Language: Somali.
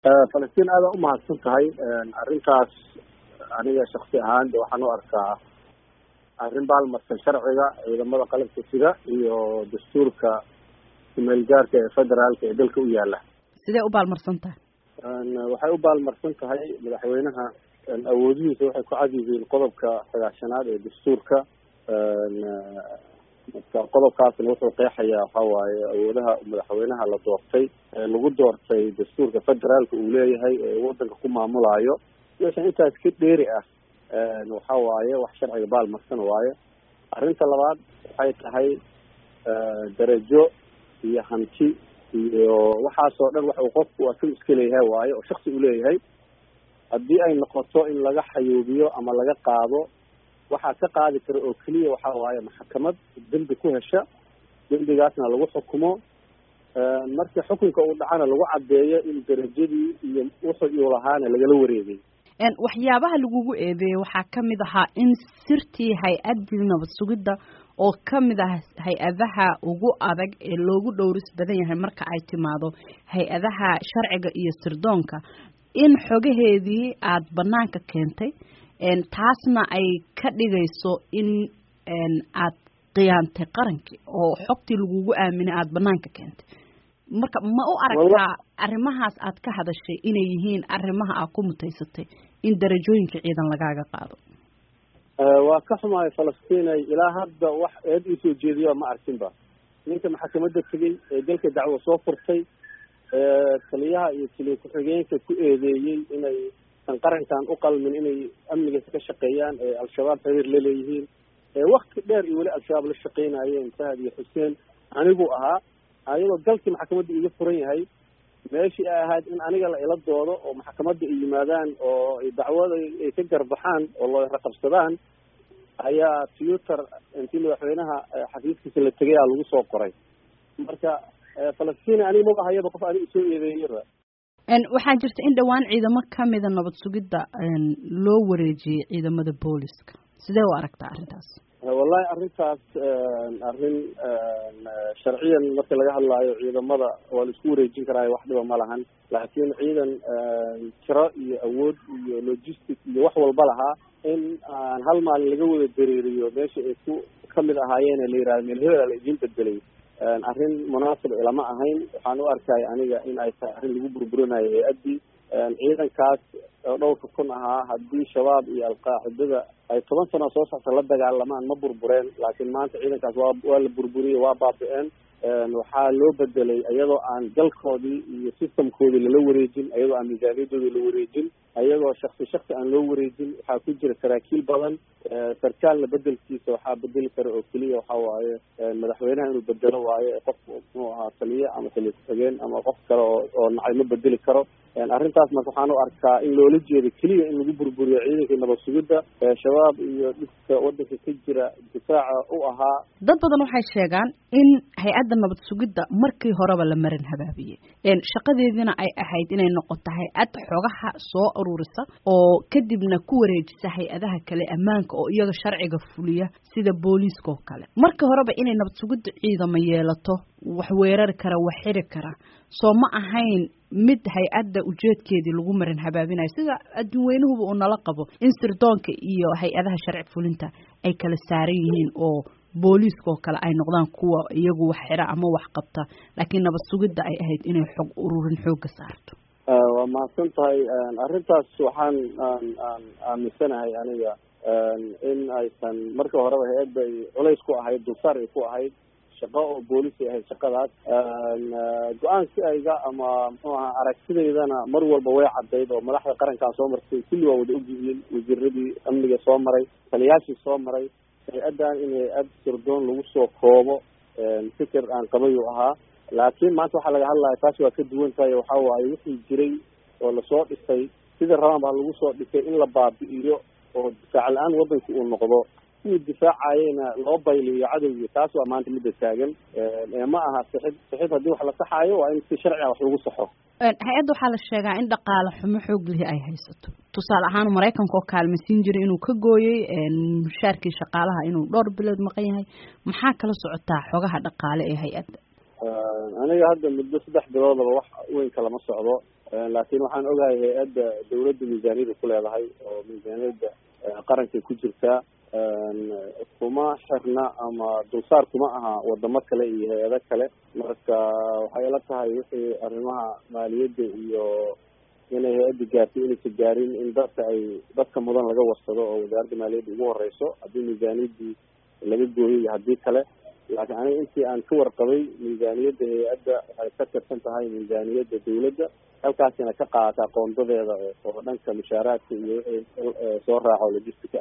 falastiin aad u mahadsan tahay arrintaas aniga shaksi ahaan de waxaan u arkaa arrin baalmarsan sharciga ciidamada qalabka sida iyo dastuurka kumeelgaarka ee federaalka ee dalka u yaala. sidee u baalmarsan tahay? waxay u baalmarsan tahay madaxweynaha awoodihiisa waxay ku cad yihiin qodobka 9aad ee dastuurka. marka qodobkaasna wuxuu qeexayaa waxa waaye awoodaha madaxweynaha la doortay lagu doortay dastuurka federaalka uu leeyahay ee wadanka ku maamulayo. meeshan intaas ka dheeri ah waxa waaye wax sharciga baalmarsan waaye. arrinta labaad waxay tahay darajo iyo hanti iyo waxaasoo dhan waxa uu qofku asaga iska leeyahay waaye oo shaksi u leeyahay. haddii ay noqoto in laga xayuubiyo ama laga qaado, waxaa ka qaadi kara oo keliya waxa waaye maxkamad dembi ku hesha, dembigaasna lagu xukumo. marka xukunka uu dhacana lagu caddeeyo in darajadii iyo wuxuu lahaana lagala wareegay. waxyaabaha lagugu eedeeyey waxaa ka mid ahaa in sirtii hay-addii nabad sugidda oo ka mid ah hay-adaha ugu adag ee loogu dhowris badan yahay marka ay timaado hay-adaha sharciga iyo sirdoonka, in xogaheedii aada banaanka keentay, taasna ay ka dhigayso in aad khiyaantay qarankii oo xogtii lagugu aaminay aada banaanka keentay. marka ma u aragtaa arrimahaas aad ka hadashay inay yihiin arrimaha aad ku mutaysatay in darajooyinka ciidan lagaaga qaado? waa ka xumahay Falastiin, ilaa hadda wax eed ii soo jeediyo ma arkinba. ninka maxkamadda tegey ee dalka dacwo soo furtay taliyaha iyo taliye ku-xigeenka ku eedeeyey inay qarankan u qalmin inay amniga ka shaqeeyaan ee al-shabaab xiriir la leeyihiin waqti dheer iyo weli al-shabaab la shaqeynayeen Fahad iyo Xuseen anigu ahaa ayadoo dalkii maxkamadda iga furan yahay. meeshii ay ahayd in aniga la ila doodo oo maxkamadda ay yimaadaan oo dacwada ay ka garbaxaan oo loo raqabsadaan ayaa Twitter intii madaxweynaha xafiiskiisa la tegay lagu soo qoray. marka Falastiin aniga ma bahayaba qof aniga soo eedeeyay. waxaa jirta in dhawaan ciidamo ka mida nabad sugidda loo wareejiyey ciidamada booliska. sidee u aragtaa arrintaas? wallahi arrintaas arrin sharciyan marka laga hadlaayo ciidamada waa la isku wareejin karaa, wax dhiba ma lahan. laakiin ciidan tiro iyo awood iyo logistic iyo wax walba lahaa in aan hal maalin laga wada dareeriyo meesha ay ku kamid ahaayeen la yiraahdo meel hebel la idin bedelay, arrin munaasib ilama ahayn. waxaan u arkay aniga in ay tahay arrin lagu burburinayo hay-addii ciidankaas oo dhowrka kun ahaa. haddii shabaab iyo alqaacidada ay 10 sano soo socota la dagaalamaan ma burbureen, laakiin maanta ciidankaas waa la burburiyey, waa baabi'een. waxaa loo bedelay iyadoo aan galkoodii iyo systemkoodii lala wareejin, iyadoo aan miisaaniyadoodii la wareejin, iyagoo shaksi aan loo wareejin. waxaa ku jira saraakiil badan. sarkaalna bedelkiisa waxaa bedeli kara oo keliya waxa waaye madaxweynaha inuu bedelo waaye. qofku muxuu ahaa taliye ama taliye ku-xigeen ama qof kale oo nacay ma bedeli karo. arrintaas marka waxaan u arkaa in loola jeedo keliya in lagu burburiyo ciidankii nabad sugidda shabaab iyo dhibka wadanka ka jira difaaca u ahaa. dad badan waxay sheegaan in hay-adda nabad sugidda markii horeba la marin habaabiyey, shaqadeedina ay ahayd inay noqoto hay-ad xogaha soo ururisa oo kadibna ku wareejisa hay-adaha kale ammaanka oo iyaga sharciga fuliya sida booliiska oo kale. markii horeba inay nabad sugidda ciidamo yeelato, wax weerari kara, wax xiri kara, soo ma ahayn mid hay-adda ujeedkeedii lagu marin habaabinayo sida adduunweynuhuba uu nala qabo in sirdoonka iyo hay-adaha sharci fulinta ay kala saaran yihiin oo booliiska oo kale ay noqdaan kuwa iyagu wax xira ama wax qabta, laakiin nabad sugidda ay ahayd inay xog ururin xooga saarto. waa mahadsan tahay. arrintaas waxaan aaminsanahay aniga in aysan marka horeba hay-adda culays ku ahayd, dulsaar ay ku ahayd, shaqo oo boolis ay ahayd shaqadaas. go-aankayga ama muxuu ahaa aragtidaydana mar walba way caddayd oo madaxda qarankaa soo martay kulli waa wada ogyihiin, wasiiradii amniga soo maray, taliyaashii soo maray. hay-addan in hay-ad sirdoon lagu soo koobo fikir aan qabayuu ahaa. laakiin maanta waxaa laga hadlaya taasi waa ka duwan tahay. waxa waaye wixii jiray oo lasoo dhisay sida rabaan baa lagu soo dhisay in la baabi'iyo oo difaac la-aan wadanka uu noqdo. kuwii difaacayena loo bayliyo cadowgii. taas waa maanta midda taagan. ma aha saxiib haddii wax la saxaayo waa in si sharci ah wax lagu saxo. hay-adda waxaa la sheegaa in dhaqaale xumo xoog lihi ay haysato. tusaale ahaan Mareykanka oo kaalmaysiin jiray inuu ka gooyey mushaarkii shaqaalaha inuu dhowr bilood maqan yahay. maxaa kala socotaa xogaha dhaqaale ee hay-adda? aniga hadda muddo 3 biloodaba wax weyn kala ma socdo. laakiin waxaan ogahay hay-adda dawladda miisaaniyada ku leedahay oo miisaaniyada qarankay ku jirtaa kuma xirna ama dulsaar kuma aha wadamo kale iyo hay-ado kale marka waxay ila tahay wixii arrimaha maaliyadda iyo inay hay-adda gaartay inaysa gaarin in dadka mudan laga warsado oo wasaaradda maaliyadda ugu horeyso haddii miisaaniyaddii laga gooyay iyo haddii kale laakiin aniga intii aan ka warqabay miisaaniyadda hay-adda waxay ka tirsan tahay miisaaniyadda dawladda halkaasina ka qaadataa qoondadeeda oo dhanka mushaaraadka iyo wixii soo raaco logistica